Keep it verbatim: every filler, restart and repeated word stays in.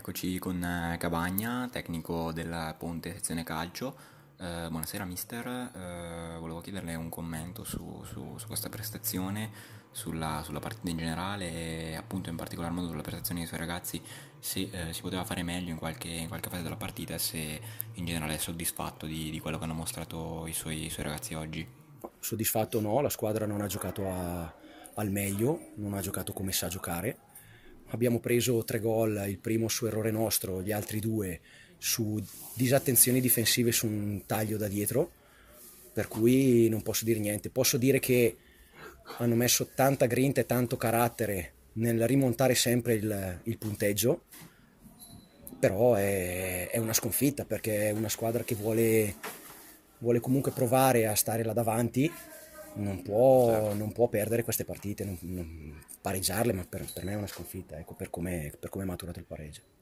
Eccoci con eh, Cabagna, tecnico del Ponte sezione calcio. Eh, buonasera mister. Eh, volevo chiederle un commento su, su- su questa prestazione, sulla, sulla partita in generale e appunto in particolar modo sulla prestazione dei suoi ragazzi, se eh, si poteva fare meglio in qualche, in qualche fase della partita e se in generale è soddisfatto di, di quello che hanno mostrato i suoi, i suoi ragazzi oggi. Soddisfatto no, la squadra non ha giocato a- al meglio, non ha giocato come sa giocare. Abbiamo preso tre gol, il primo su errore nostro, gli altri due su disattenzioni difensive su un taglio da dietro, per cui non posso dire niente. Posso dire che hanno messo tanta grinta e tanto carattere nel rimontare sempre il, il punteggio, però è, è una sconfitta perché è una squadra che vuole, vuole comunque provare a stare là davanti, non può, Certo. non può perdere queste partite, non, non- pareggiarle, ma per, per me è una sconfitta, ecco per come per come è maturato il pareggio.